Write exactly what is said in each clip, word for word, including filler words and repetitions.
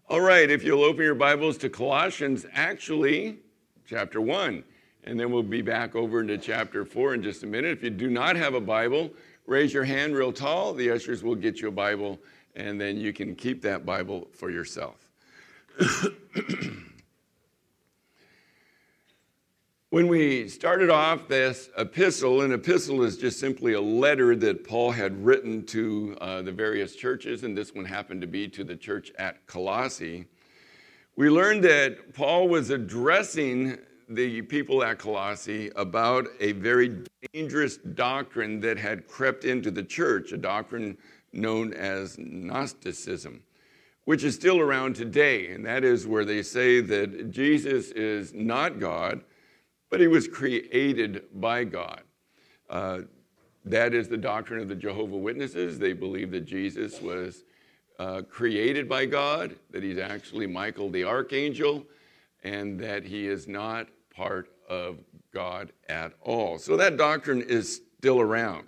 All right, if you'll open your Bibles to Colossians, actually, chapter one. And then we'll be back over into chapter four in just a minute. If you do not have a Bible, raise your hand real tall. The ushers will get you a Bible, and then you can keep that Bible for yourself. When we started off this epistle, an epistle is just simply a letter that Paul had written to uh, the various churches, and this one happened to be to the church at Colossae. We learned that Paul was addressing the people at Colossae about a very dangerous doctrine that had crept into the church, a doctrine known as Gnosticism, which is still around today, and that is where they say that Jesus is not God, but he was created by God. Uh, that is the doctrine of the Jehovah's Witnesses. They believe that Jesus was uh, created by God, that he's actually Michael the archangel, and that he is not part of God at all. So that doctrine is still around.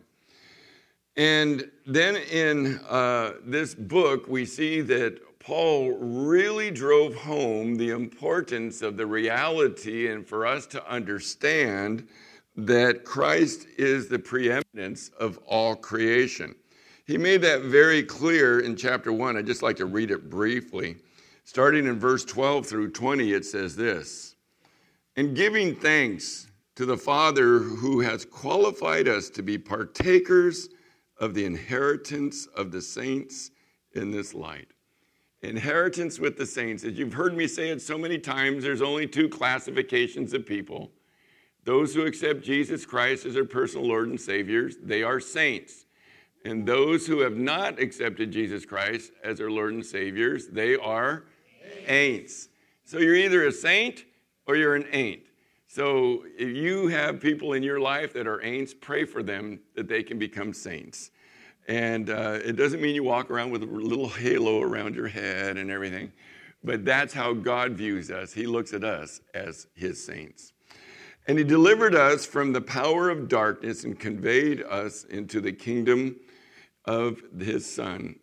And then in uh, this book, we see that Paul really drove home the importance of the reality and for us to understand that Christ is the preeminence of all creation. He made that very clear in chapter one. I'd just like to read it briefly. Starting in verse twelve through twenty, it says this: "In giving thanks to the Father who has qualified us to be partakers of the inheritance of the saints in this light." Inheritance with the saints. As you've heard me say it so many times, there's only two classifications of people. Those who accept Jesus Christ as their personal Lord and Savior, they are saints. And those who have not accepted Jesus Christ as their Lord and Savior, they are ain'ts. So you're either a saint or you're an ain't. So if you have people in your life that are ain'ts, pray for them that they can become saints. And uh, it doesn't mean you walk around with a little halo around your head and everything, but that's how God views us. He looks at us as his saints. "And he delivered us from the power of darkness and conveyed us into the kingdom of his Son."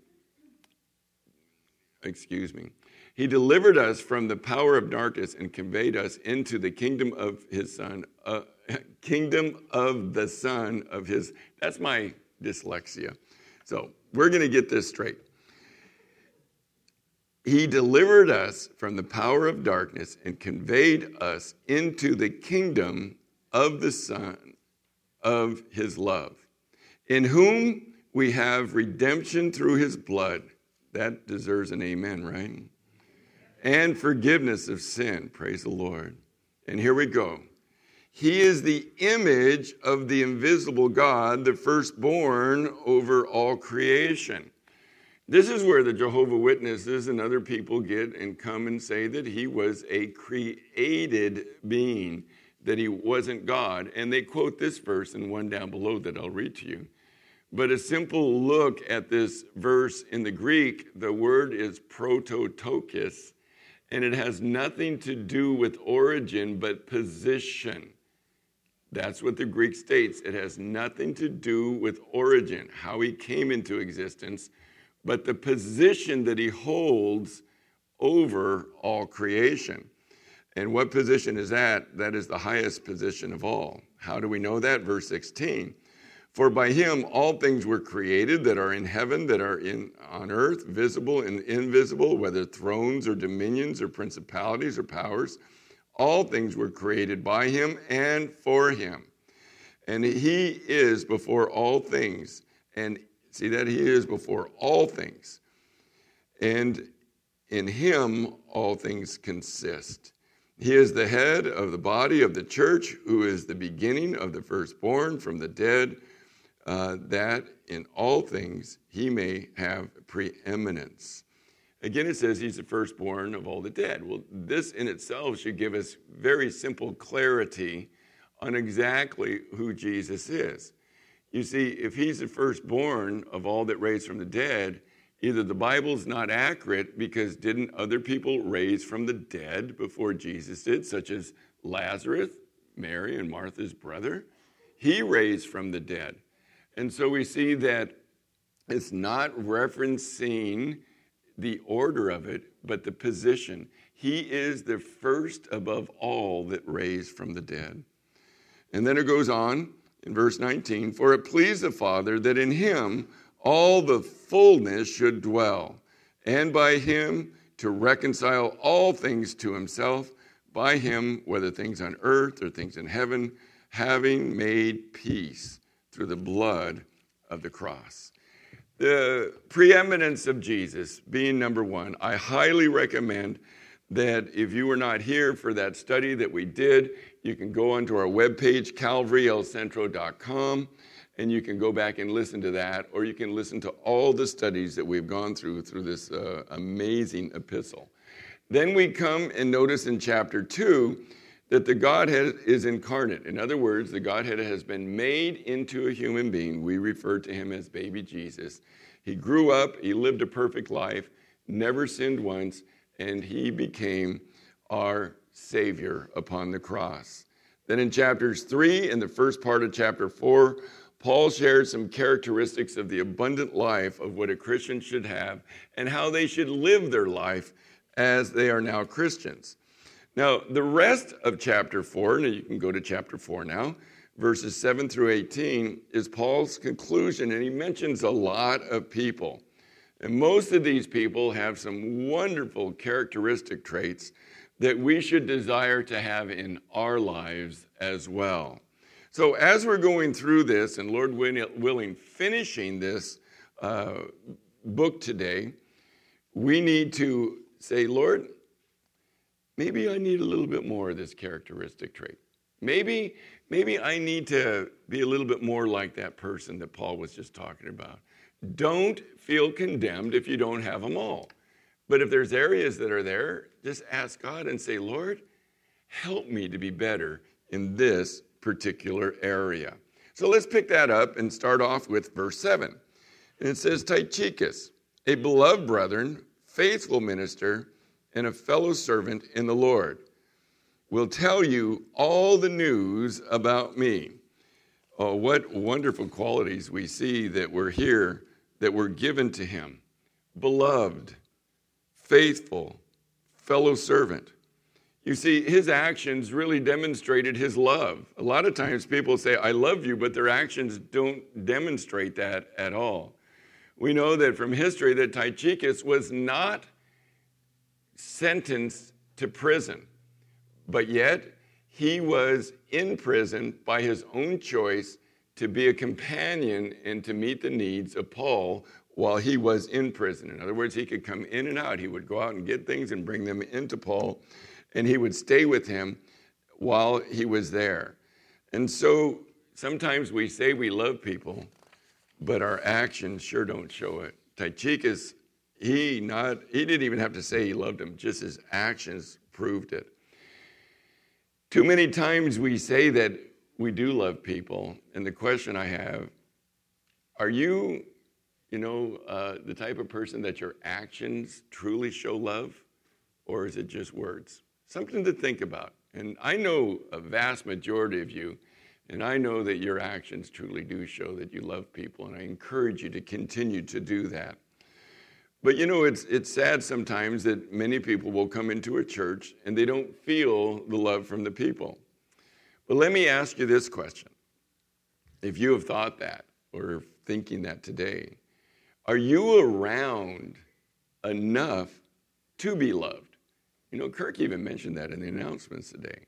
Excuse me. "He delivered us from the power of darkness and conveyed us into the kingdom of his Son, uh, kingdom of the Son of his." That's my dyslexia. So we're going to get this straight. "He delivered us from the power of darkness and conveyed us into the kingdom of the Son of his love, in whom we have redemption through his blood." That deserves an amen, right? "And forgiveness of sin." Praise the Lord. And here we go. "He is the image of the invisible God, the firstborn over all creation." This is where the Jehovah's Witnesses and other people get and come and say that he was a created being, that he wasn't God. And they quote this verse and one down below that I'll read to you. But a simple look at this verse in the Greek, the word is prototokos, and it has nothing to do with origin but position. That's what the Greek states. It has nothing to do with origin, how he came into existence, but the position that he holds over all creation. And what position is that? That is the highest position of all. How do we know that? Verse sixteen. "For by him all things were created that are in heaven, that are in on earth, visible and invisible, whether thrones or dominions or principalities or powers. All things were created by him and for him. And he is before all things." And see that he is before all things. "And in him all things consist. He is the head of the body of the church, who is the beginning of the firstborn from the dead, uh, that in all things he may have preeminence." Again, it says he's the firstborn of all the dead. Well, this in itself should give us very simple clarity on exactly who Jesus is. You see, if he's the firstborn of all that raised from the dead, either the Bible's not accurate, because didn't other people raise from the dead before Jesus did, such as Lazarus, Mary and Martha's brother? He raised from the dead. And so we see that it's not referencing the order of it, but the position. He is the first above all that raised from the dead. And then it goes on in verse nineteen, for it pleased the Father that in him all the fullness should dwell, and by him to reconcile all things to himself, by him, whether things on earth or things in heaven, having made peace through the blood of the cross. The preeminence of Jesus being number one, I highly recommend that if you were not here for that study that we did, you can go onto our webpage, calvary el centro dot com, and you can go back and listen to that, or you can listen to all the studies that we've gone through through this uh, amazing epistle. Then we come and notice in chapter two that the Godhead is incarnate. In other words, the Godhead has been made into a human being. We refer to him as baby Jesus. He grew up, he lived a perfect life, never sinned once, and he became our Savior upon the cross. Then in chapters three and the first part of chapter four, Paul shares some characteristics of the abundant life of what a Christian should have and how they should live their life as they are now Christians. Now, the rest of chapter four, now you can go to chapter four now, verses seven through eighteen, is Paul's conclusion, and he mentions a lot of people. And most of these people have some wonderful characteristic traits that we should desire to have in our lives as well. So as we're going through this, and Lord willing, finishing this uh, book today, we need to say, Lord, maybe I need a little bit more of this characteristic trait. Maybe, maybe I need to be a little bit more like that person that Paul was just talking about. Don't feel condemned if you don't have them all. But if there's areas that are there, just ask God and say, Lord, help me to be better in this particular area. So let's pick that up and start off with verse seven. And it says, Tychicus, a beloved brethren, faithful minister, and a fellow servant in the Lord, will tell you all the news about me. Oh, what wonderful qualities we see that were here, that were given to him. Beloved, faithful, fellow servant. You see, his actions really demonstrated his love. A lot of times people say, I love you, but their actions don't demonstrate that at all. We know that from history that Tychicus was not sentenced to prison, but yet he was in prison by his own choice to be a companion and to meet the needs of Paul while he was in prison. In other words, he could come in and out. He would go out and get things and bring them into Paul, and he would stay with him while he was there. And so sometimes we say we love people, but our actions sure don't show it. Tychicus, he not he didn't even have to say he loved him, just his actions proved it. Too many times we say that we do love people, and the question I have, are you, you know, uh, the type of person that your actions truly show love, or is it just words? Something to think about. And I know a vast majority of you, and I know that your actions truly do show that you love people, and I encourage you to continue to do that. But you know, it's it's sad sometimes that many people will come into a church and they don't feel the love from the people. But let me ask you this question. If you have thought that or thinking that today, are you around enough to be loved? You know, Kirk even mentioned that in the announcements today.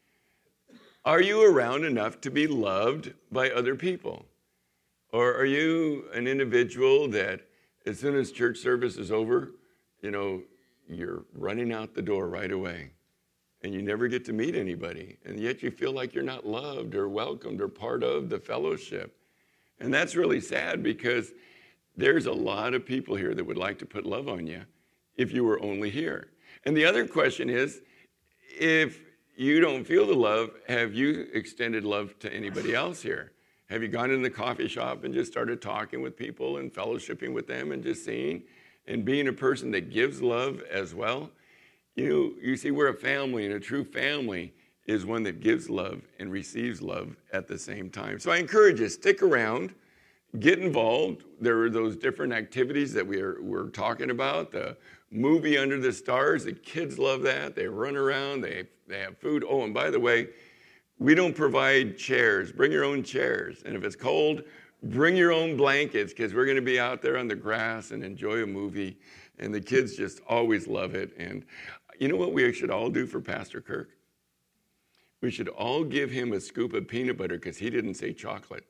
Are you around enough to be loved by other people? Or are you an individual that as soon as church service is over, you know, you're running out the door right away and you never get to meet anybody, and yet you feel like you're not loved or welcomed or part of the fellowship? And that's really sad, because there's a lot of people here that would like to put love on you if you were only here. And the other question is, if you don't feel the love, have you extended love to anybody else here? Have you gone in the coffee shop and just started talking with people and fellowshipping with them and just seeing and being a person that gives love as well? You, you see, we're a family, and a true family is one that gives love and receives love at the same time. So I encourage you, stick around, get involved. There are those different activities that we are, we're talking about. The movie Under the Stars, the kids love that. They run around, they, they have food. Oh, and by the way, we don't provide chairs. Bring your own chairs. And if it's cold, bring your own blankets, because we're going to be out there on the grass and enjoy a movie. And the kids just always love it. And you know what we should all do for Pastor Kirk? We should all give him a scoop of peanut butter, because he didn't say chocolate.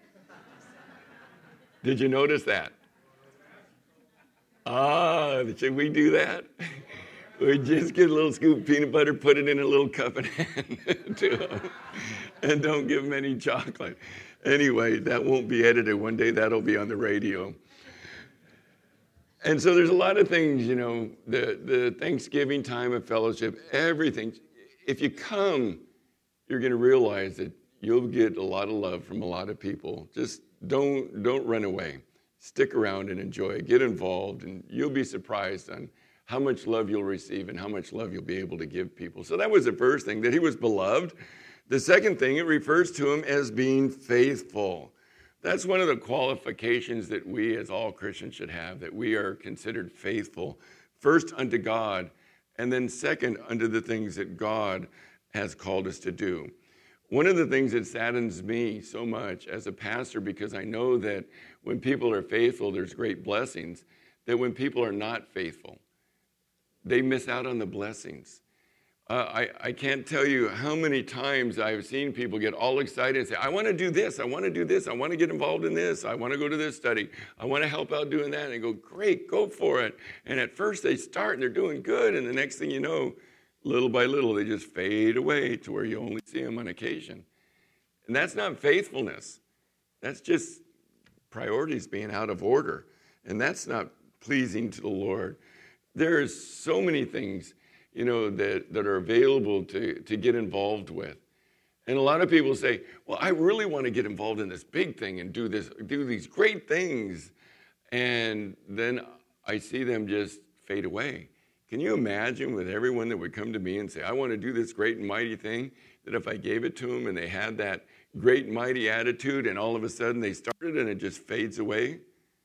Did you notice that? Ah, should we do that? We just get a little scoop of peanut butter, put it in a little cup and hand it to him, and don't give him any chocolate. Anyway, that won't be edited. One day that'll be on the radio. And so there's a lot of things, you know, the, the Thanksgiving time of fellowship, everything. If you come, you're going to realize that you'll get a lot of love from a lot of people. Just don't don't run away. Stick around and enjoy it. Get involved, and you'll be surprised on how much love you'll receive and how much love you'll be able to give people. So that was the first thing, that he was beloved. The second thing, it refers to him as being faithful. That's one of the qualifications that we as all Christians should have, that we are considered faithful, first unto God, and then second unto the things that God has called us to do. One of the things that saddens me so much as a pastor, because I know that when people are faithful, there's great blessings, that when people are not faithful, they miss out on the blessings. Uh, I, I can't tell you how many times I've seen people get all excited and say, I want to do this, I want to do this, I want to get involved in this, I want to go to this study, I want to help out doing that. And they go, great, go for it. And at first they start and they're doing good, and the next thing you know, little by little, they just fade away to where you only see them on occasion. And that's not faithfulness. That's just priorities being out of order. And that's not pleasing to the Lord. There's so many things, you know, that, that are available to, to get involved with. And a lot of people say, well, I really want to get involved in this big thing and do this, do these great things. And then I see them just fade away. Can you imagine with everyone that would come to me and say, I want to do this great and mighty thing, that if I gave it to them and they had that great and mighty attitude and all of a sudden they started and it just fades away?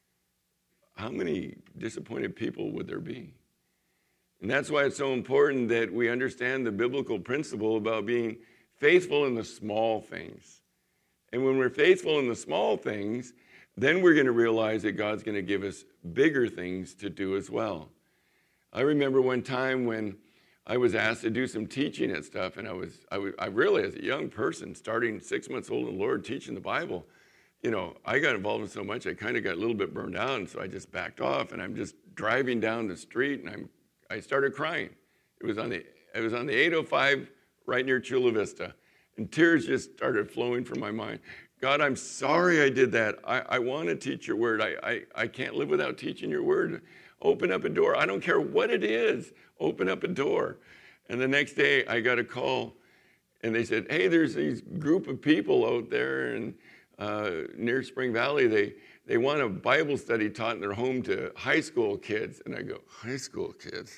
How many disappointed people would there be? And that's why it's so important that we understand the biblical principle about being faithful in the small things. And when we're faithful in the small things, then we're going to realize that God's going to give us bigger things to do as well. I remember one time when I was asked to do some teaching and stuff, and I was, I, was, I really, as a young person, starting six months old in the Lord, teaching the Bible, you know, I got involved in so much, I kind of got a little bit burned out, and so I just backed off, and I'm just driving down the street, and I'm, I started crying. It was on the, it was on the eight oh five right near Chula Vista, and tears just started flowing from my mind. God, I'm sorry I did that. I, I want to teach your word. I, I, I can't live without teaching your word. Open up a door. I don't care what it is. Open up a door. And the next day I got a call, and they said, hey, there's these group of people out there in, uh, near Spring Valley. They, they want a Bible study taught in their home to high school kids. And I go, high school kids?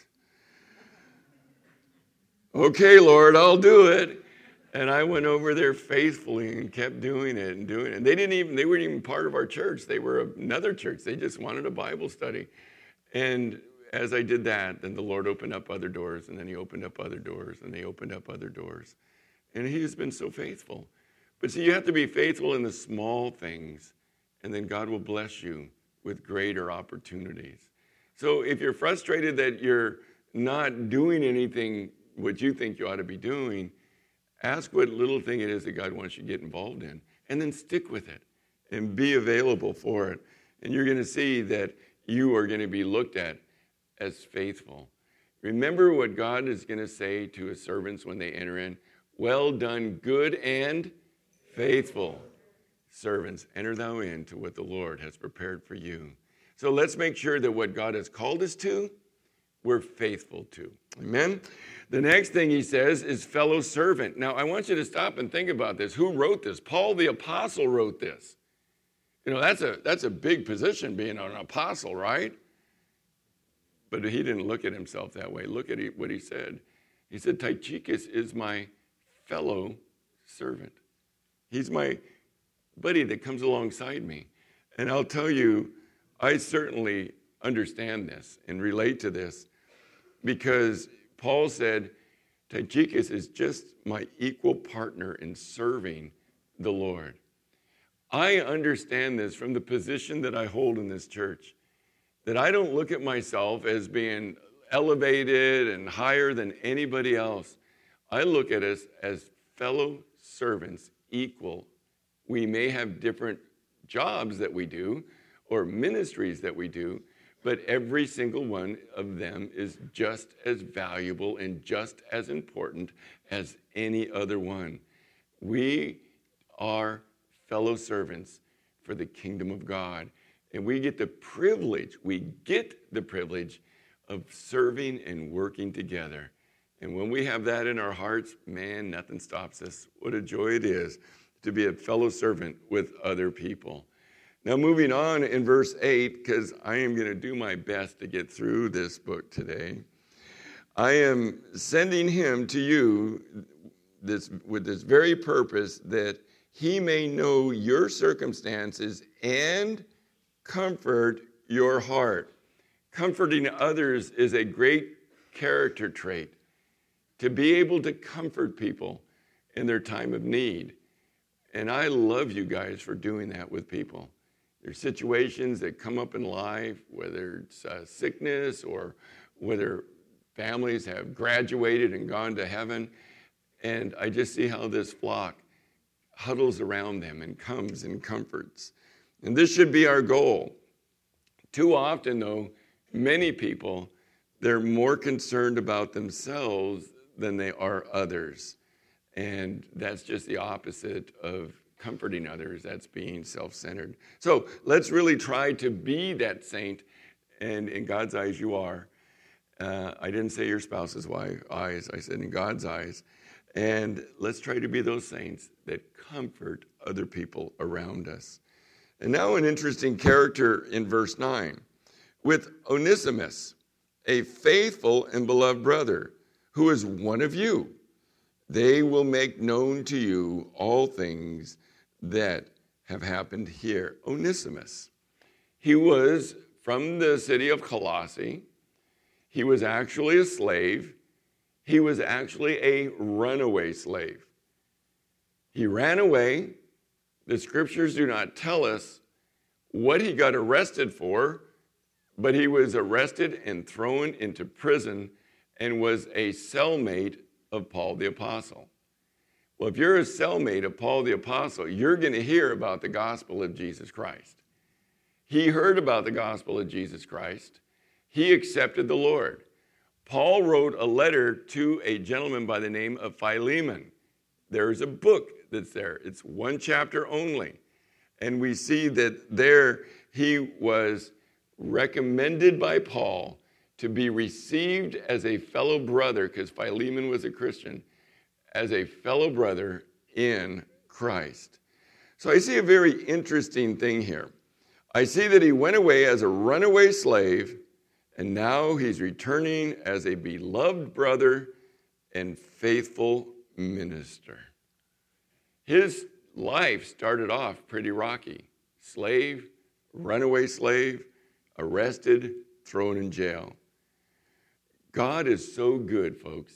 Okay, Lord, I'll do it. And I went over there faithfully and kept doing it and doing it. And they didn't even, they weren't even part of our church. They were another church. They just wanted a Bible study. And as I did that, then the Lord opened up other doors, and then he opened up other doors, and they opened up other doors. And he has been so faithful. But see, you have to be faithful in the small things, and then God will bless you with greater opportunities. So if you're frustrated that you're not doing anything what you think you ought to be doing, ask what little thing it is that God wants you to get involved in, and then stick with it and be available for it. And you're going to see that you are going to be looked at as faithful. Remember what God is going to say to his servants when they enter in. Well done, good and faithful servants. Enter thou into what the Lord has prepared for you. So let's make sure that what God has called us to, we're faithful to. Amen? The next thing he says is fellow servant. Now, I want you to stop and think about this. Who wrote this? Paul the apostle wrote this. You know, that's a that's a big position, being an apostle, right? But he didn't look at himself that way. Look at what he said. He said, Tychicus is my fellow servant. He's my buddy that comes alongside me. And I'll tell you, I certainly understand this and relate to this because Paul said, Tychicus is just my equal partner in serving the Lord. I understand this from the position that I hold in this church, that I don't look at myself as being elevated and higher than anybody else. I look at us as fellow servants, equal. We may have different jobs that we do or ministries that we do, but every single one of them is just as valuable and just as important as any other one. We are fellow servants for the kingdom of God. And we get the privilege, we get the privilege of serving and working together. And when we have that in our hearts, man, nothing stops us. What a joy it is to be a fellow servant with other people. Now, moving on in verse eight, because I am going to do my best to get through this book today. I am sending him to you this, with this very purpose, that he may know your circumstances and comfort your heart. Comforting others is a great character trait. To be able to comfort people in their time of need. And I love you guys for doing that with people. There's situations that come up in life, whether it's uh, sickness or whether families have graduated and gone to heaven. And I just see how this flock huddles around them and comes and comforts. And this should be our goal. Too often, though, many people, they're more concerned about themselves than they are others. And that's just the opposite of comforting others. That's being self-centered. So let's really try to be that saint. And in God's eyes, you are. Uh, I didn't say your spouse's wife, eyes. I said in God's eyes. And let's try to be those saints that comfort other people around us. And now an interesting character in verse nine. With Onesimus, a faithful and beloved brother, who is one of you. They will make known to you all things that have happened here. Onesimus. He was from the city of Colossae. He was actually a slave. He was actually a runaway slave. He ran away. The scriptures do not tell us what he got arrested for, but he was arrested and thrown into prison and was a cellmate of Paul the Apostle. Well, if you're a cellmate of Paul the Apostle, you're going to hear about the gospel of Jesus Christ. He heard about the gospel of Jesus Christ. He accepted the Lord. Paul wrote a letter to a gentleman by the name of Philemon. There's a book that's there. It's one chapter only. And we see that there he was recommended by Paul to be received as a fellow brother, because Philemon was a Christian, as a fellow brother in Christ. So I see a very interesting thing here. I see that he went away as a runaway slave, and now he's returning as a beloved brother and faithful minister. His life started off pretty rocky. Slave, runaway slave, arrested, thrown in jail. God is so good, folks.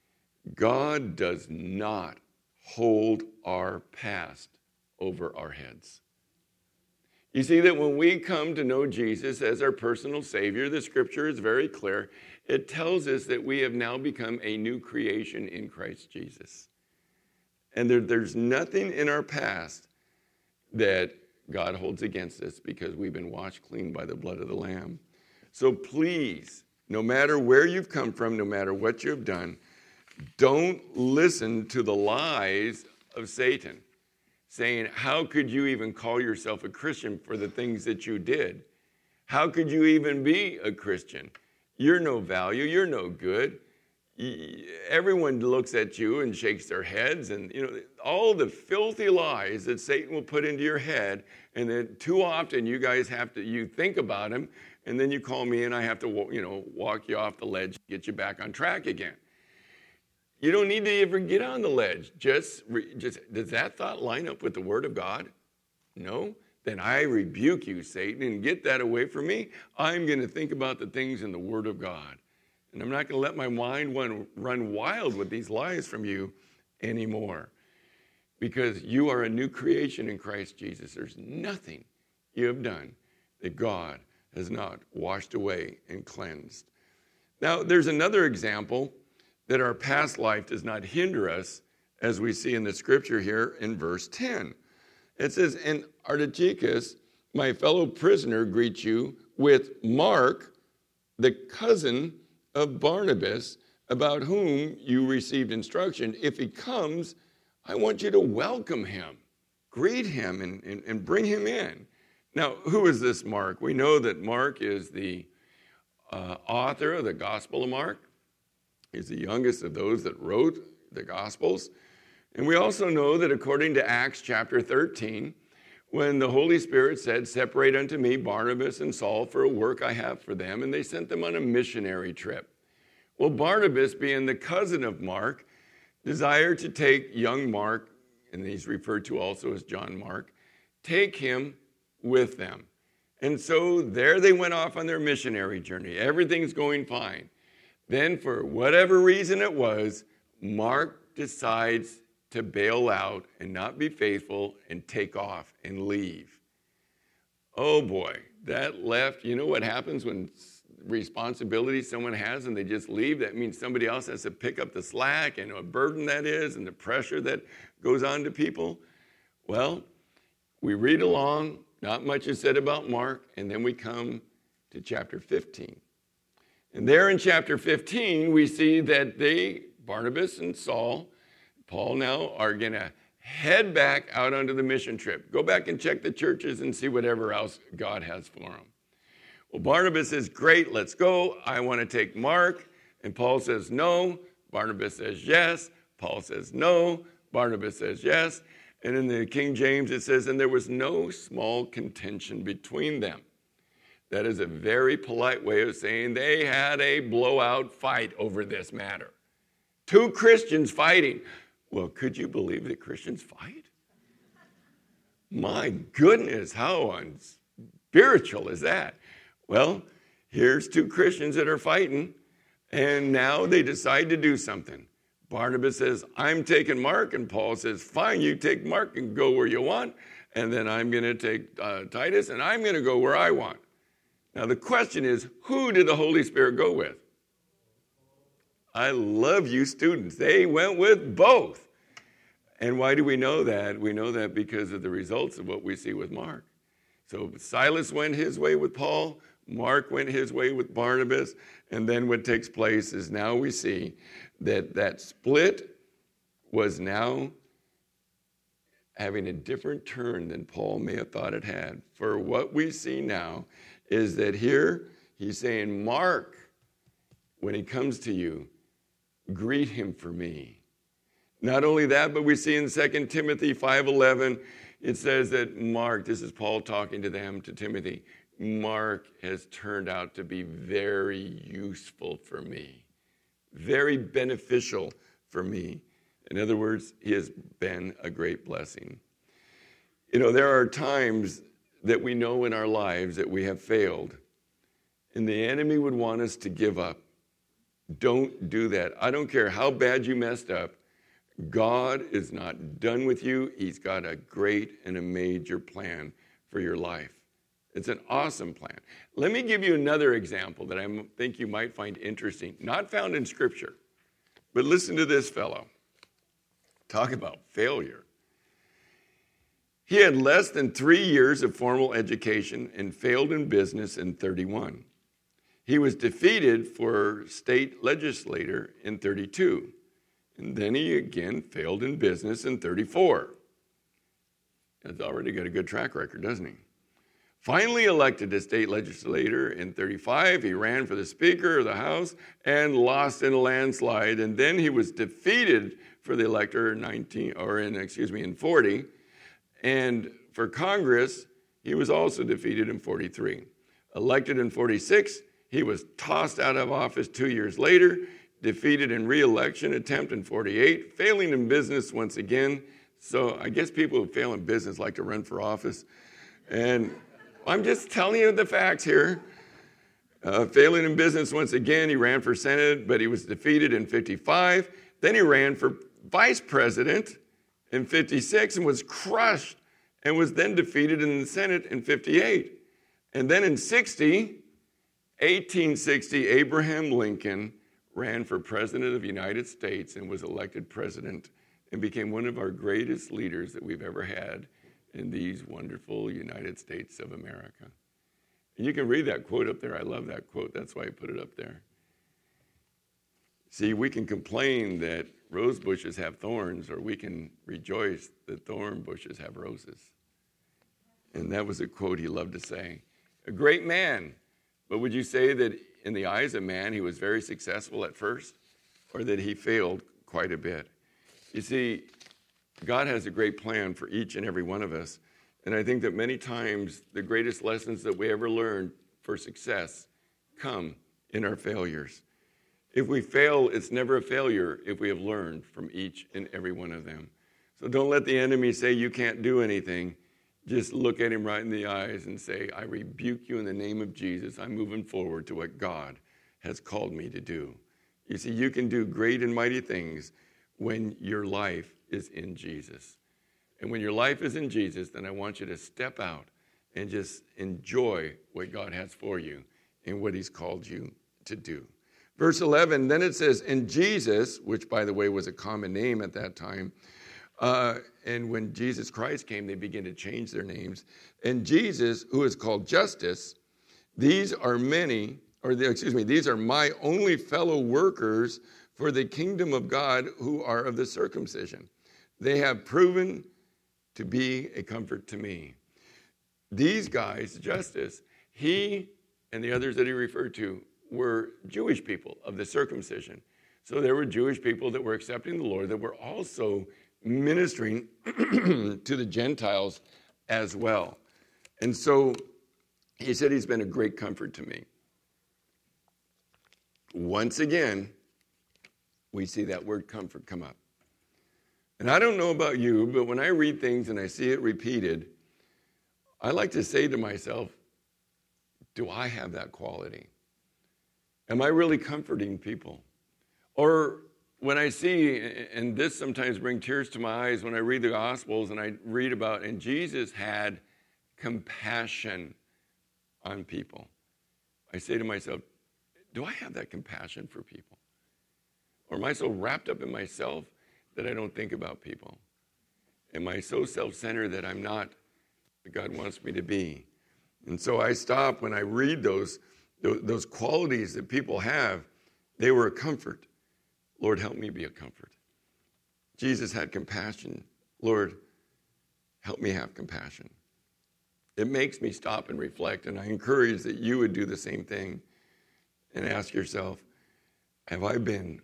God does not hold our past over our heads. You see that when we come to know Jesus as our personal Savior, the scripture is very clear. It tells us that we have now become a new creation in Christ Jesus. And there, there's nothing in our past that God holds against us because we've been washed clean by the blood of the Lamb. So please, no matter where you've come from, no matter what you've done, don't listen to the lies of Satan, saying, how could you even call yourself a Christian for the things that you did? How could you even be a Christian? You're no value. You're no good. Everyone looks at you and shakes their heads, and you know all the filthy lies that Satan will put into your head, and then too often you guys have to, you think about them, and then you call me and I have to, you know, walk you off the ledge, get you back on track again. You don't need to ever get on the ledge. Just, just does that thought line up with the Word of God? No. then I rebuke you, Satan, and get that away from me. I'm going to think about the things in the Word of God. And I'm not going to let my mind run wild with these lies from you anymore. Because you are a new creation in Christ Jesus. There's nothing you have done that God has not washed away and cleansed. Now, there's another example that our past life does not hinder us, as we see in the scripture here in verse ten. It says, and Artychicus, my fellow prisoner, greets you with Mark, the cousin of Barnabas, about whom you received instruction. If he comes, I want you to welcome him, greet him, and, and, and bring him in. Now, who is this Mark? We know that Mark is the uh, author of the Gospel of Mark. He's the youngest of those that wrote the Gospels. And we also know that according to Acts chapter thirteen, when the Holy Spirit said, separate unto me Barnabas and Saul for a work I have for them, and they sent them on a missionary trip. Well, Barnabas, being the cousin of Mark, desired to take young Mark, and he's referred to also as John Mark, take him with them. And so there they went off on their missionary journey. Everything's going fine. Then, for whatever reason it was, Mark decides to bail out and not be faithful and take off and leave. Oh boy, that left, you know what happens when responsibility someone has and they just leave? That means somebody else has to pick up the slack, and a burden that is, and the pressure that goes on to people. Well, we read along, not much is said about Mark, and then we come to chapter fifteen. And there in chapter fifteen, we see that they, Barnabas and Saul, Paul now, are going to head back out onto the mission trip. Go back and check the churches and see whatever else God has for them. Well, Barnabas says, great, let's go. I want to take Mark. And Paul says, no. Barnabas says, yes. Paul says, no. Barnabas says, yes. And in the King James, it says, and there was no small contention between them. That is a very polite way of saying they had a blowout fight over this matter. Two Christians fighting. Well, could you believe that Christians fight? My goodness, how unspiritual is that? Well, here's two Christians that are fighting, and now they decide to do something. Barnabas says, I'm taking Mark, and Paul says, fine, you take Mark and go where you want, and then I'm going to take uh, Titus, and I'm going to go where I want. Now, the question is, who did the Holy Spirit go with? I love you students. They went with both. And why do we know that? We know that because of the results of what we see with Mark. So Silas went his way with Paul. Mark went his way with Barnabas. And then what takes place is now we see that that split was now having a different turn than Paul may have thought it had. For what we see now is that here he's saying, Mark, when he comes to you, greet him for me. Not only that, but we see in Second Timothy five eleven, it says that Mark, this is Paul talking to them, to Timothy, Mark has turned out to be very useful for me, very beneficial for me. In other words, he has been a great blessing. You know, there are times that we know in our lives that we have failed, and the enemy would want us to give up. Don't do that. I don't care how bad you messed up. God is not done with you. He's got a great and a major plan for your life. It's an awesome plan. Let me give you another example that I think you might find interesting, not found in Scripture. But listen to this fellow. Talk about failure. He had less than three years of formal education and failed in business in thirty-one. He was defeated for state legislator in thirty-two. And then he again failed in business in thirty-four. He's already got a good track record, doesn't he? Finally elected as state legislator in thirty-five, he ran for the Speaker of the House and lost in a landslide. And then he was defeated for the elector in nineteen, or in excuse me, in forty. And for Congress, he was also defeated in forty-three. Elected in forty-six, he was tossed out of office two years later, defeated in re-election attempt in forty-eight, failing in business once again. So I guess people who fail in business like to run for office. And I'm just telling you the facts here. Uh, failing in business once again, he ran for Senate, but he was defeated in fifty-five. Then he ran for vice president in fifty-six and was crushed and was then defeated in the Senate in fifty-eight. And then in sixty, eighteen sixty, Abraham Lincoln ran for president of the United States and was elected president and became one of our greatest leaders that we've ever had in these wonderful United States of America. And you can read that quote up there. I love that quote. That's why I put it up there. See, we can complain that rose bushes have thorns, or we can rejoice that thorn bushes have roses. And that was a quote he loved to say. A great man. But would you say that in the eyes of man, he was very successful at first, or that he failed quite a bit? You see, God has a great plan for each and every one of us. And I think that many times the greatest lessons that we ever learn for success come in our failures. If we fail, it's never a failure if we have learned from each and every one of them. So don't let the enemy say you can't do anything. Just look at him right in the eyes and say, I rebuke you in the name of Jesus. I'm moving forward to what God has called me to do. You see, you can do great and mighty things when your life is in Jesus. And when your life is in Jesus, then I want you to step out and just enjoy what God has for you and what he's called you to do. Verse eleven, then it says, and Jesus, which by the way was a common name at that time, uh, and when Jesus Christ came, they began to change their names. And Jesus, who is called Justice, these are many, or the, excuse me, these are my only fellow workers for the kingdom of God who are of the circumcision. They have proven to be a comfort to me. These guys, Justice, he and the others that he referred to were Jewish people of the circumcision. So there were Jewish people that were accepting the Lord that were also ministering to the Gentiles as well. And so he said he's been a great comfort to me. Once again, we see that word comfort come up. And I don't know about you, but when I read things and I see it repeated, I like to say to myself, do I have that quality? Am I really comforting people? Or when I see, and this sometimes brings tears to my eyes when I read the Gospels and I read about, and Jesus had compassion on people. I say to myself, do I have that compassion for people? Or am I so wrapped up in myself that I don't think about people? Am I so self-centered that I'm not what God wants me to be? And so I stop when I read those, those qualities that people have. They were a comfort. Lord, help me be a comfort. Jesus had compassion. Lord, help me have compassion. It makes me stop and reflect, and I encourage that you would do the same thing and ask yourself, have I been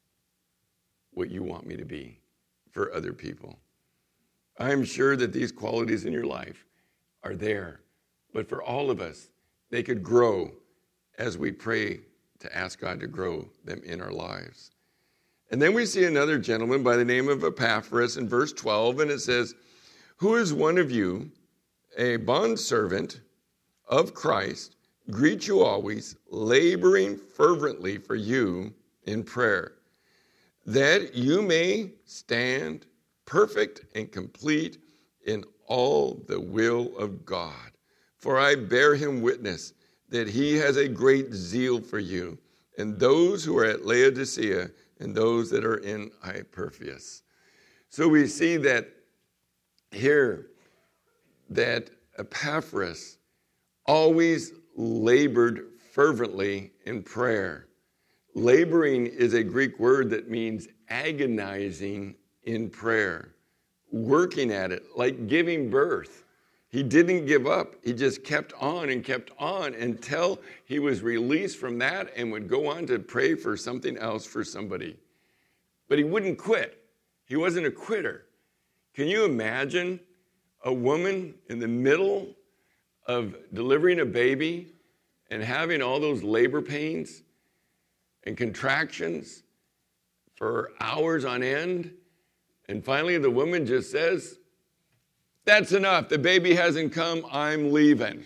what you want me to be for other people? I'm sure that these qualities in your life are there, but for all of us, they could grow as we pray to ask God to grow them in our lives. And then we see another gentleman by the name of Epaphras in verse twelve, and it says, who is one of you, a bondservant of Christ, greet you always, laboring fervently for you in prayer, that you may stand perfect and complete in all the will of God. For I bear him witness that he has a great zeal for you, and those who are at Laodicea, and those that are in Hyperphaeus. So we see that here, that Epaphras always labored fervently in prayer. Laboring is a Greek word that means agonizing in prayer, working at it, like giving birth. He didn't give up. He just kept on and kept on until he was released from that and would go on to pray for something else for somebody. But he wouldn't quit. He wasn't a quitter. Can you imagine a woman in the middle of delivering a baby and having all those labor pains and contractions for hours on end? And finally the woman just says, That's enough. The baby hasn't come. I'm leaving.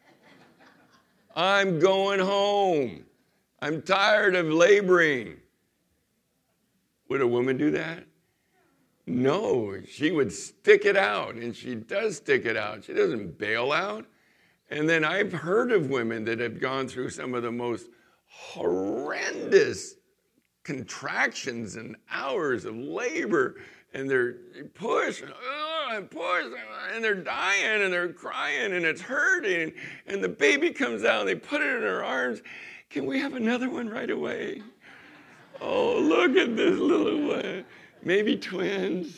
I'm going home. I'm tired of laboring. Would a woman do that? No, she would stick it out, and she does stick it out. She doesn't bail out. And then I've heard of women that have gone through some of the most horrendous contractions and hours of labor, and they're push uh, and push, and they're dying, and they're crying, and it's hurting, and the baby comes out, and they put it in her arms. Can we have another one right away? Oh, look at this little one. Maybe twins.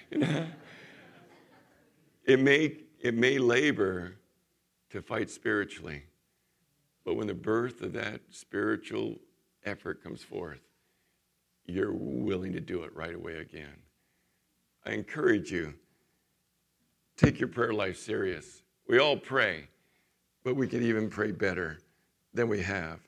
It may, it may labor to fight spiritually, but when the birth of that spiritual effort comes forth, you're willing to do it right away again. I encourage you, take your prayer life serious. We all pray, but we can even pray better than we have.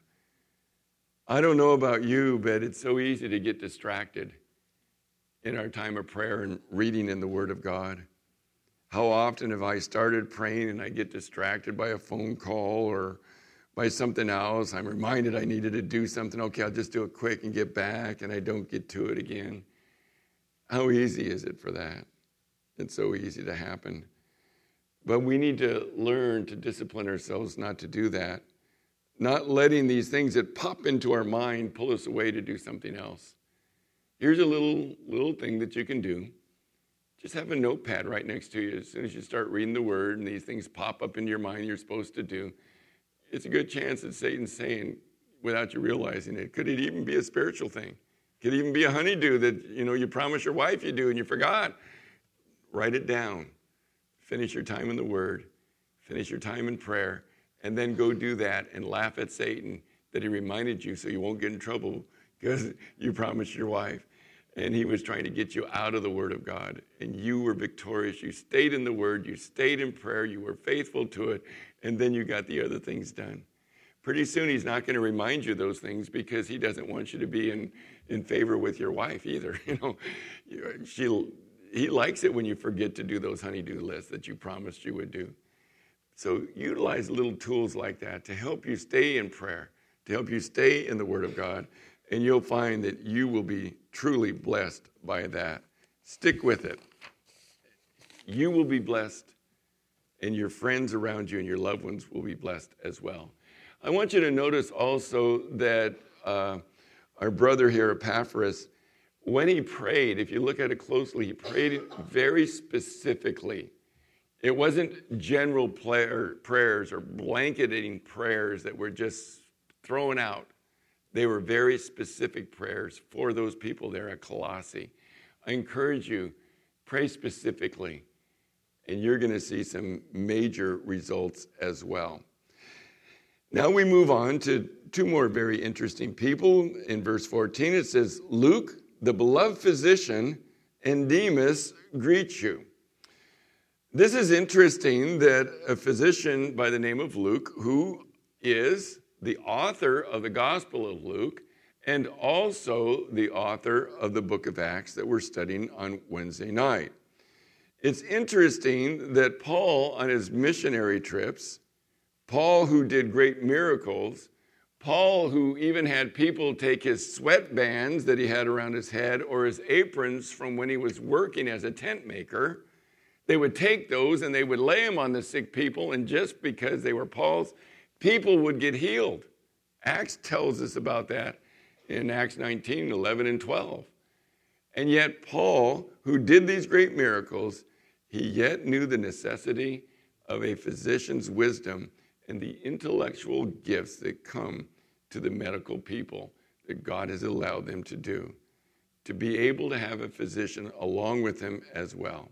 I don't know about you, but it's so easy to get distracted in our time of prayer and reading in the Word of God. How often have I started praying and I get distracted by a phone call or by something else? I'm reminded I needed to do something. Okay, I'll just do it quick and get back, and I don't get to it again. How easy is it for that? It's so easy to happen. But we need to learn to discipline ourselves not to do that. Not letting these things that pop into our mind pull us away to do something else. Here's a little little thing that you can do. Just have a notepad right next to you. As soon as you start reading the Word and these things pop up into your mind you're supposed to do, it's a good chance that Satan's saying, without you realizing it, could it even be a spiritual thing? Could it even be a honeydew that, you know, you promised your wife you do and you forgot? Write it down. Finish your time in the Word. Finish your time in prayer. And then go do that and laugh at Satan that he reminded you so you won't get in trouble because you promised your wife. And he was trying to get you out of the Word of God. And you were victorious. You stayed in the Word. You stayed in prayer. You were faithful to it. And then you got the other things done. Pretty soon he's not going to remind you those things because he doesn't want you to be in, in favor with your wife either. You know, she, he likes it when you forget to do those honey-do lists that you promised you would do. So utilize little tools like that to help you stay in prayer, to help you stay in the Word of God, and you'll find that you will be truly blessed by that. Stick with it. You will be blessed, and your friends around you and your loved ones will be blessed as well. I want you to notice also that uh, our brother here, Epaphras, when he prayed, if you look at it closely, he prayed very specifically. It wasn't general prayer, prayers or blanketing prayers that were just thrown out. They were very specific prayers for those people there at Colossae. I encourage you, pray specifically, and you're going to see some major results as well. Now we move on to two more very interesting people. In verse fourteen, it says, Luke, the beloved physician, and Demas greet you. This is interesting that a physician by the name of Luke, who is the author of the Gospel of Luke and also the author of the book of Acts that we're studying on Wednesday night. It's interesting that Paul, on his missionary trips, Paul who did great miracles, Paul who even had people take his sweatbands that he had around his head or his aprons from when he was working as a tent maker, they would take those and they would lay them on the sick people, and just because they were Paul's, people would get healed. Acts tells us about that in Acts nineteen, eleven, and twelve. And yet Paul, who did these great miracles, he yet knew the necessity of a physician's wisdom and the intellectual gifts that come to the medical people that God has allowed them to do, to be able to have a physician along with him as well.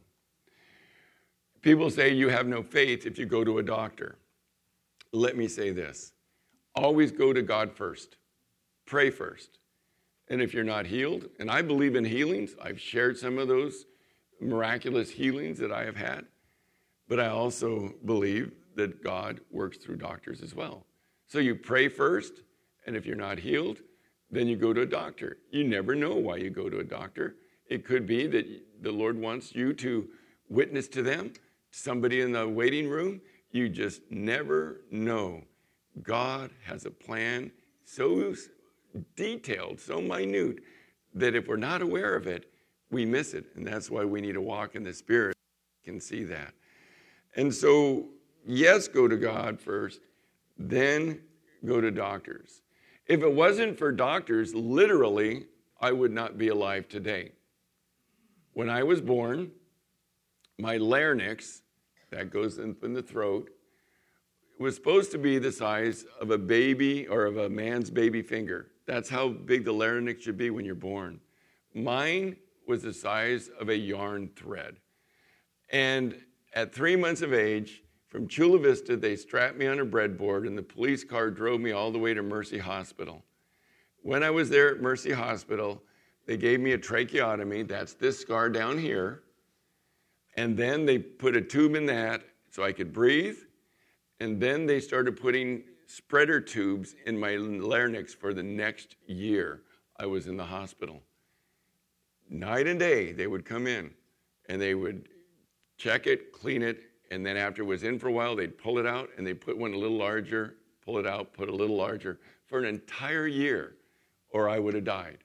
People say you have no faith if you go to a doctor. Let me say this. Always go to God first. Pray first. And if you're not healed, and I believe in healings, I've shared some of those miraculous healings that I have had, but I also believe that God works through doctors as well. So you pray first, and if you're not healed, then you go to a doctor. You never know why you go to a doctor. It could be that the Lord wants you to witness to them, somebody in the waiting room. You just never know. God has a plan so detailed, so minute, that if we're not aware of it, we miss it. And that's why we need to walk in the Spirit. We can see that. And so, yes, go to God first, then go to doctors. If it wasn't for doctors, literally, I would not be alive today. When I was born, my larynx, that goes in, in the throat, was supposed to be the size of a baby or of a man's baby finger. That's how big the larynx should be when you're born. Mine was the size of a yarn thread. And at three months of age, from Chula Vista, they strapped me on a breadboard, and the police car drove me all the way to Mercy Hospital. When I was there at Mercy Hospital, they gave me a tracheotomy. That's this scar down here. And then they put a tube in that so I could breathe. And then they started putting spreader tubes in my larynx for the next year I was in the hospital. Night and day, they would come in, and they would check it, clean it, and then after it was in for a while, they'd pull it out, and they'd put one a little larger, pull it out, put a little larger, for an entire year, or I would have died.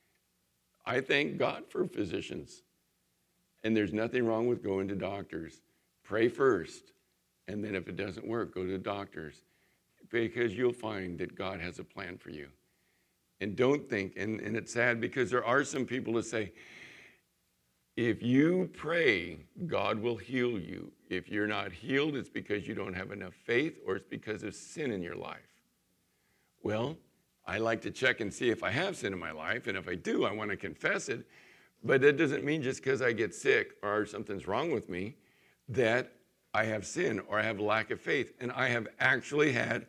I thank God for physicians. And there's nothing wrong with going to doctors. Pray first, and then if it doesn't work, go to doctors, because you'll find that God has a plan for you. And don't think, and, and it's sad because there are some people that say, if you pray, God will heal you. If you're not healed, it's because you don't have enough faith, or it's because of sin in your life. Well, I like to check and see if I have sin in my life, and if I do, I want to confess it. But that doesn't mean just because I get sick or something's wrong with me that I have sin or I have a lack of faith. And I have actually had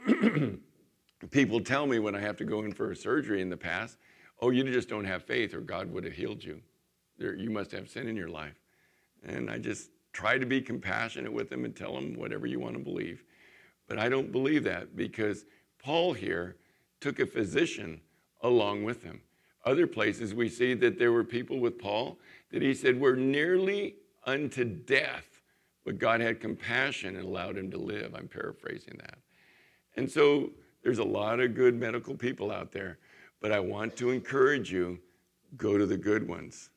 people tell me when I have to go in for a surgery in the past, oh, you just don't have faith, or God would have healed you. There, you must have sin in your life. And I just try to be compassionate with them and tell them whatever you want to believe. But I don't believe that, because Paul here took a physician along with him. Other places we see that there were people with Paul that he said were nearly unto death, but God had compassion and allowed him to live. I'm paraphrasing that. And so there's a lot of good medical people out there, but I want to encourage you, go to the good ones.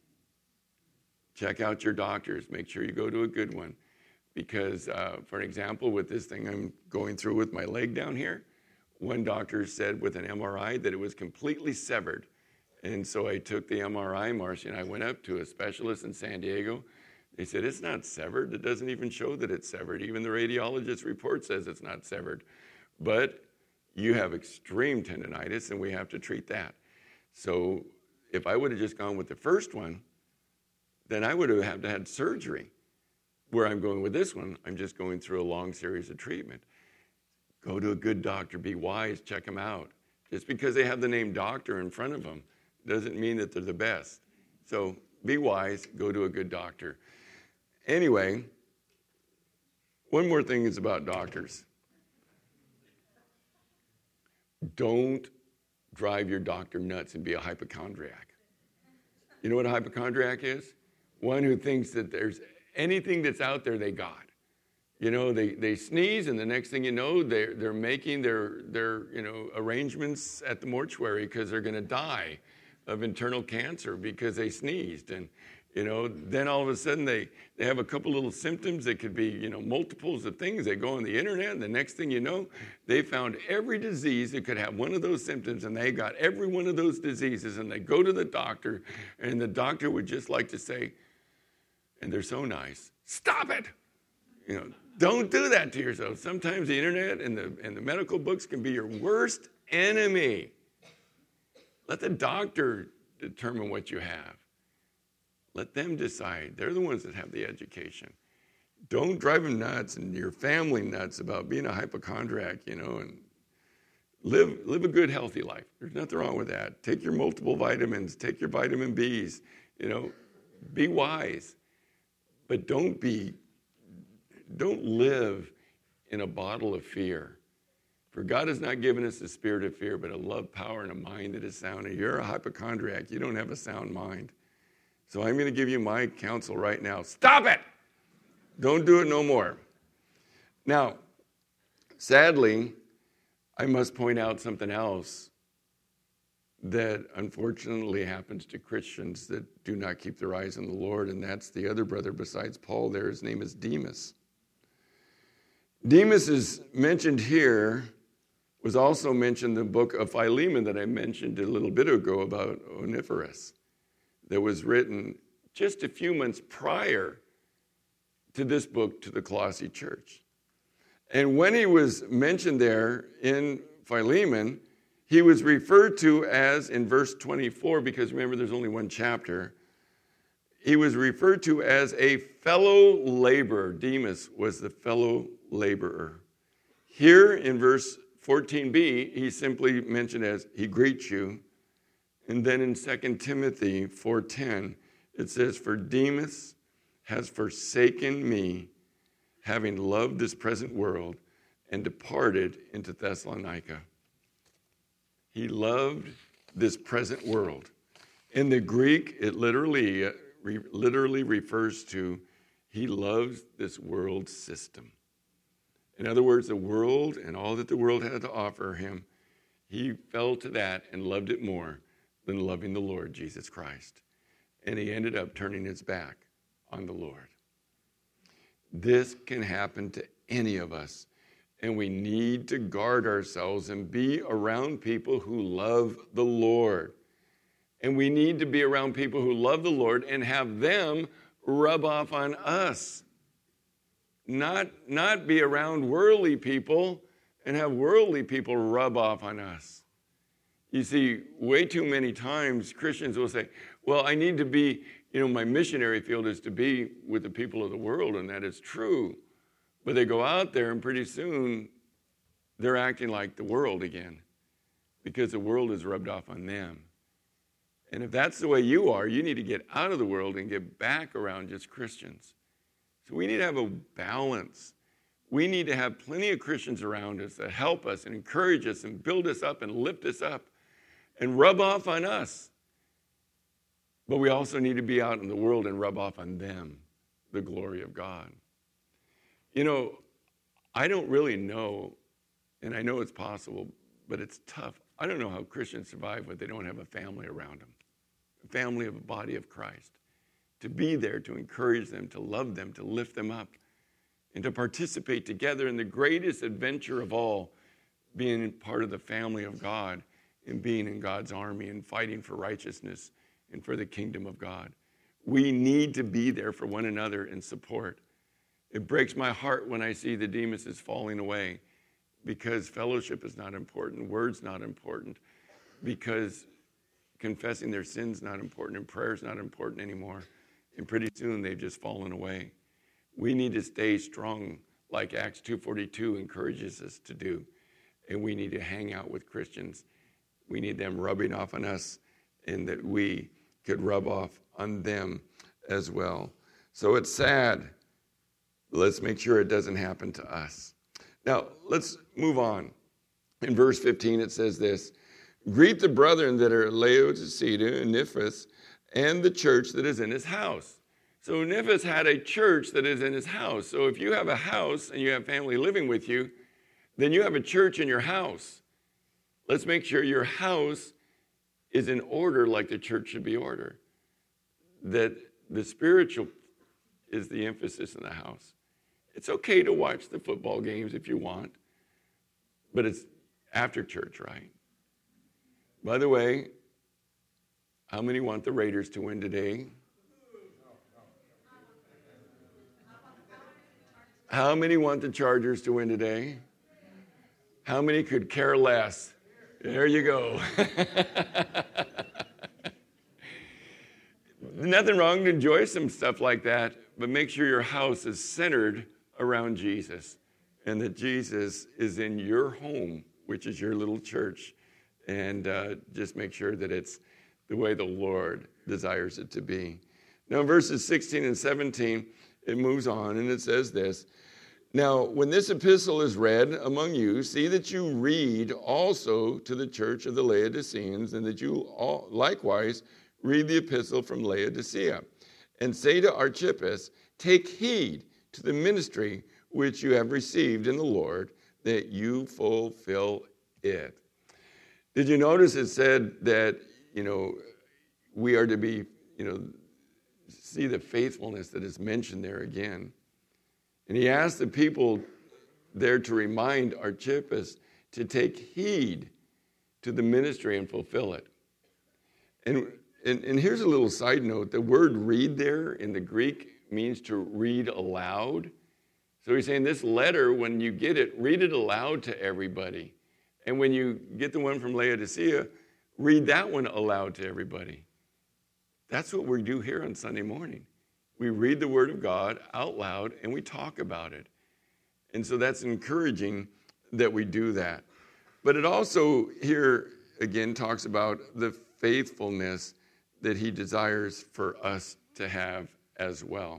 Check out your doctors. Make sure you go to a good one. Because, uh, for an example, with this thing I'm going through with my leg down here, one doctor said with an M R I that it was completely severed. And so I took the M R I, Marcy and I went up to a specialist in San Diego. They said, it's not severed. It doesn't even show that it's severed. Even the radiologist's report says it's not severed. But you have extreme tendonitis, and we have to treat that. So if I would have just gone with the first one, then I would have had to had surgery. Where I'm going with this one, I'm just going through a long series of treatment. Go to a good doctor. Be wise. Check them out. Just because they have the name doctor in front of them doesn't mean that they're the best. So be wise. Go to a good doctor. Anyway, one more thing is about doctors. Don't drive your doctor nuts and be a hypochondriac. You know what a hypochondriac is? One who thinks that there's anything that's out there they got. You know, they, they sneeze, and the next thing you know, they're, they're making their, their you know, arrangements at the mortuary because they're going to die of internal cancer because they sneezed. And, you know, then all of a sudden they, they have a couple little symptoms that could be, you know, multiples of things. They go on the internet, and the next thing you know, they found every disease that could have one of those symptoms, and they got every one of those diseases, and they go to the doctor, and the doctor would just like to say, and they're so nice, stop it! You know, don't do that to yourself. Sometimes the internet and the, and the medical books can be your worst enemy. Let the doctor determine what you have. Let them decide. They're the ones that have the education. Don't drive them nuts and your family nuts about being a hypochondriac, you know, and live, live a good, healthy life. There's nothing wrong with that. Take your multiple vitamins. Take your vitamin B's. You know, be wise. But don't be, don't live in a bottle of fear. For God has not given us a spirit of fear, but a love, power, and a mind that is sound. And you're a hypochondriac. You don't have a sound mind. So I'm going to give you my counsel right now. Stop it! Don't do it no more. Now, sadly, I must point out something else that unfortunately happens to Christians that do not keep their eyes on the Lord, and that's the other brother besides Paul there. His name is Demas. Demas is mentioned here, was also mentioned in the book of Philemon that I mentioned a little bit ago about Onesiphorus, that was written just a few months prior to this book to the Colossae church. And when he was mentioned there in Philemon, he was referred to as, in verse twenty-four, because remember there's only one chapter, he was referred to as a fellow laborer. Demas was the fellow laborer. Here in verse fourteen b, he's simply mentioned as he greets you. And then in Second Timothy four ten, it says, for Demas has forsaken me, having loved this present world, and departed into Thessalonica. He loved this present world. In the Greek, it literally, uh, re, literally refers to he loves this world system. In other words, the world and all that the world had to offer him, he fell to that and loved it more than loving the Lord Jesus Christ. And he ended up turning his back on the Lord. This can happen to any of us. And we need to guard ourselves and be around people who love the Lord. And we need to be around people who love the Lord and have them rub off on us. Not, not be around worldly people and have worldly people rub off on us. You see, way too many times Christians will say, well, I need to be, you know, my missionary field is to be with the people of the world, and that is true. But they go out there, and pretty soon they're acting like the world again because the world is rubbed off on them. And if that's the way you are, you need to get out of the world and get back around just Christians. So we need to have a balance. We need to have plenty of Christians around us that help us and encourage us and build us up and lift us up and rub off on us. But we also need to be out in the world and rub off on them the glory of God. You know, I don't really know, and I know it's possible, but it's tough. I don't know how Christians survive when they don't have a family around them, a family of a body of Christ, to be there, to encourage them, to love them, to lift them up, and to participate together in the greatest adventure of all, being part of the family of God and being in God's army and fighting for righteousness and for the kingdom of God. We need to be there for one another in support. It breaks my heart when I see the Demas is falling away because fellowship is not important, words not important, because confessing their sins not important and prayer is not important anymore. And pretty soon they've just fallen away. We need to stay strong like Acts two forty-two encourages us to do. And we need to hang out with Christians. We need them rubbing off on us and that we could rub off on them as well. So it's sad. Let's make sure it doesn't happen to us. Now, let's move on. In verse fifteen, it says this, greet the brethren that are at Laodicea and Nymphas and the church that is in his house. So Nymphas had a church that is in his house. So if you have a house and you have family living with you, then you have a church in your house. Let's make sure your house is in order like the church should be ordered. That the spiritual is the emphasis in the house. It's okay to watch the football games if you want, but it's after church, right? By the way, how many want the Raiders to win today? How many want the Chargers to win today? How many could care less? There you go. Nothing wrong to enjoy some stuff like that, but make sure your house is centered around Jesus and that Jesus is in your home, which is your little church. And uh, just make sure that it's the way the Lord desires it to be. Now, in verses sixteen and seventeen, it moves on and it says this. Now, when this epistle is read among you, see that you read also to the church of the Laodiceans, and that you all likewise read the epistle from Laodicea. And say to Archippus, take heed to the ministry which you have received in the Lord, that you fulfill it. Did you notice it said that, you know, we are to be, you know, see the faithfulness that is mentioned there again. And he asked the people there to remind Archippus to take heed to the ministry and fulfill it. And, and, and here's a little side note. The word read there in the Greek means to read aloud. So he's saying this letter, when you get it, read it aloud to everybody. And when you get the one from Laodicea, read that one aloud to everybody. That's what we do here on Sunday morning. We read the Word of God out loud and we talk about it. And so that's encouraging that we do that. But it also here again talks about the faithfulness that he desires for us to have as well.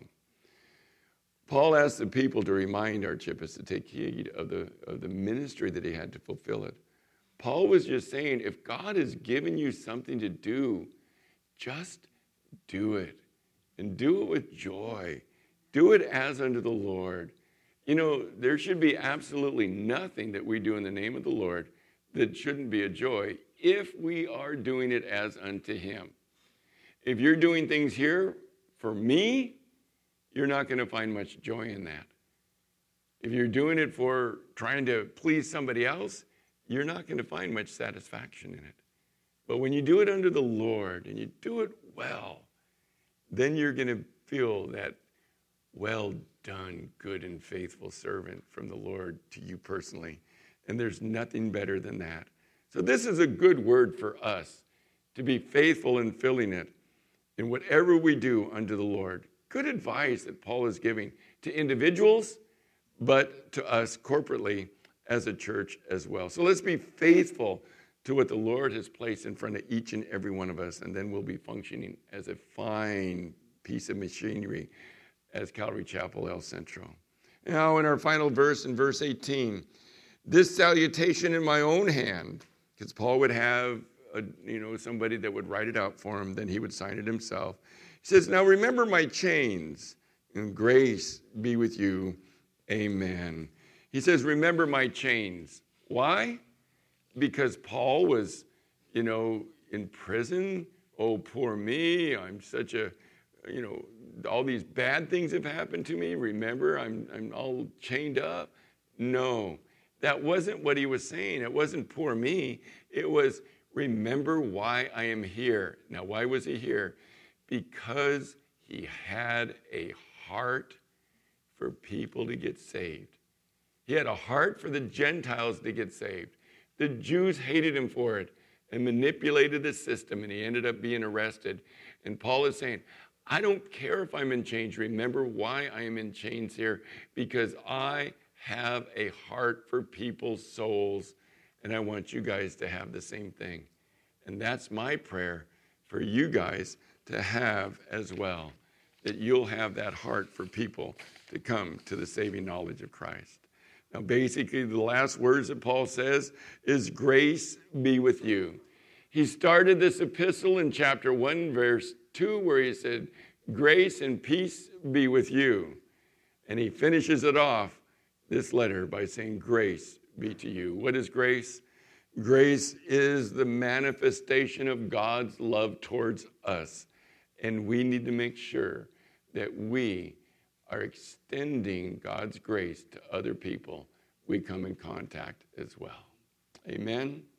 Paul asked the people to remind Archippus to take heed of the, of the ministry that he had to fulfill it. Paul was just saying, if God has given you something to do, just do it. And do it with joy. Do it as unto the Lord. You know, there should be absolutely nothing that we do in the name of the Lord that shouldn't be a joy if we are doing it as unto him. If you're doing things here for me, you're not going to find much joy in that. If you're doing it for trying to please somebody else, you're not going to find much satisfaction in it. But when you do it unto the Lord and you do it well, then you're going to feel that well done, good and faithful servant from the Lord to you personally. And there's nothing better than that. So this is a good word for us, to be faithful in filling it in whatever we do unto the Lord. Good advice that Paul is giving to individuals, but to us corporately as a church as well. So let's be faithful to what the Lord has placed in front of each and every one of us, and then we'll be functioning as a fine piece of machinery as Calvary Chapel El Centro. Now in our final verse, in verse eighteen, this salutation in my own hand, because Paul would have a, you know, somebody that would write it out for him, then he would sign it himself. He says, now remember my chains, and grace be with you. Amen. He says, remember my chains. Why? Because Paul was, you know, in prison. Oh, poor me. I'm such a, you know, all these bad things have happened to me. Remember, I'm, I'm all chained up. No, that wasn't what he was saying. It wasn't poor me. It was, remember why I am here. Now, why was he here? Because he had a heart for people to get saved. He had a heart for the Gentiles to get saved. The Jews hated him for it and manipulated the system, and he ended up being arrested. And Paul is saying, I don't care if I'm in chains. Remember why I am in chains here, because I have a heart for people's souls, and I want you guys to have the same thing. And that's my prayer for you guys to have as well, that you'll have that heart for people to come to the saving knowledge of Christ. Now, basically, the last words that Paul says is, grace be with you. He started this epistle in chapter one, verse two, where he said, grace and peace be with you. And he finishes it off, this letter, by saying, grace be to you. What is grace? Grace is the manifestation of God's love towards us. And we need to make sure that we are extending God's grace to other people we come in contact as well. Amen.